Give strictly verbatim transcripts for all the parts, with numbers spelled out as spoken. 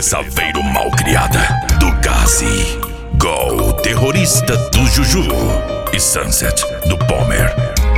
Saveiro Malcriada, do Gazi, Gol, Terrorista do Juju e Sunset do Palmer.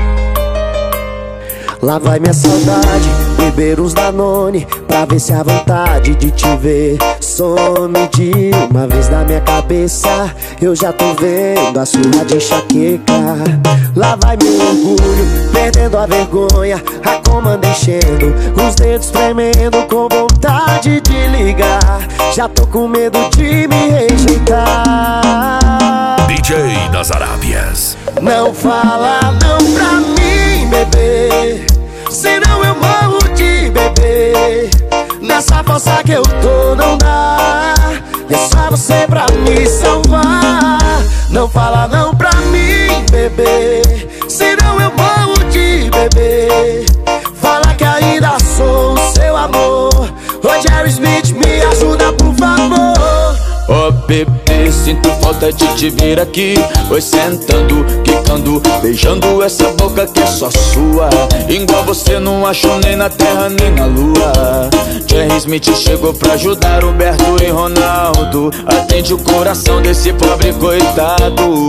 Lá vai minha saudade, beber uns Danone pra ver se a vontade de te ver some de uma vez na minha cabeça. Eu já tô vendo a surra de enxaqueca. Lá vai meu orgulho, perdendo a vergonha, a comanda enchendo, os dedos tremendo com vontade de ligar. Já tô com medo de me rejeitar. D J das Arábias. Não fala não pra mim, bebê, senão eu morro de bebê. Nessa força que eu tô não dá, é só você pra me salvar. Não fala não pra mim, bebê, senão eu morro de bebê. Fala que ainda sou o seu amor. Ô Jerry Smith, me ajuda por favor. Ó oh, bebê, sinto falta de te ver aqui. Oi, sentando, quicando, beijando essa boca que é só sua. Igual você não acho nem na terra nem na lua. Jerry Smith chegou pra ajudar Humberto e Ronaldo. Atende o coração desse pobre coitado.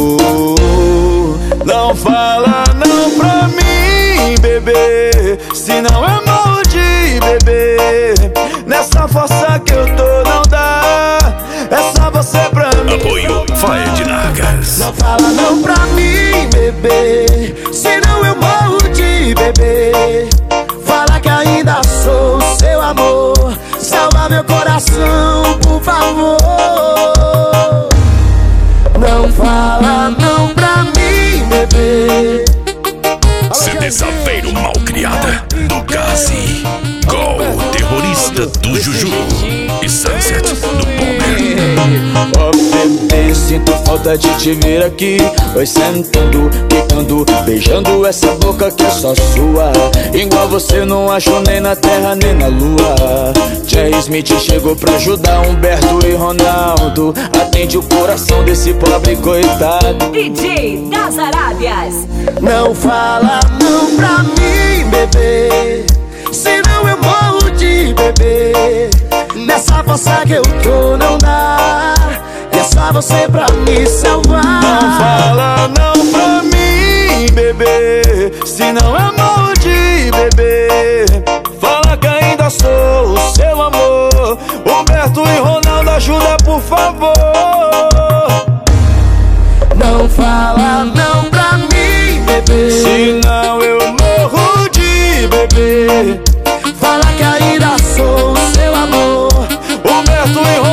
Não fala não pra mim, bebê, senão eu morro de bebê. Nessa força que eu tô não dá, é só você pra mim. Apoio Faed Nargas. Não fala não pra mim, bebê, senão eu morro de bebê. Fala que ainda sou o seu amor. Salva meu coração, por favor. Não fala não pra mim, bebê. C D Saveiro Malcriada, do Gazi, Gol, Terrorista do Juju e Sunset do Palmer. Ó oh, bebê, sinto falta de te ver aqui. Oi, sentando, quicando, beijando essa boca que é só sua. Igual você não acho nem na terra nem na lua. Jerry Smith chegou pra ajudar Humberto e Ronaldo. Atende o coração desse pobre coitado. D J das Arábias. Não fala não pra mim, bebê, senão eu morro de bebê. Nessa força que eu tô não dá, e é só você pra me salvar. Não fala não pra mim, bebê, senão eu morro de bebê. Fala que ainda sou o seu amor. Humberto e Ronaldo, ajuda por favor. Não fala não pra mim, bebê, senão eu morro de bebê. Fala que ainda sou o seu amor. Humberto e Ronaldo,